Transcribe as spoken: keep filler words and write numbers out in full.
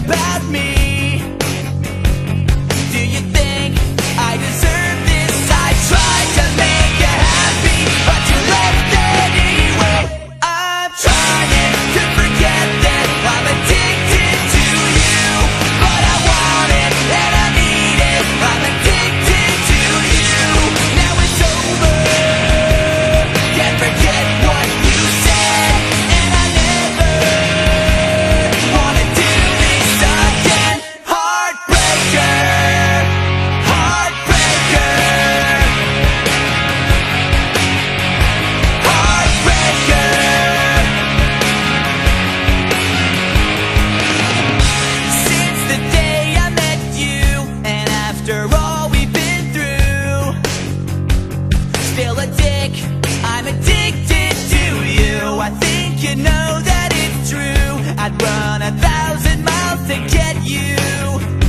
about me? Do you think I deserve this? I tried to make you happy, but you left anyway. I'm trying to forget that I'm addicted to you, but I want it and I need it. I'm addicted to you. Now it's over. Can't forget what you said, and I never wanna do this again. Heartbreaker, heartbreaker, heartbreaker. Since the day I met you, and after all we've been through, still a dick, I'm addicted to you. I think you know that it's true. I'd run a thousand miles to get you.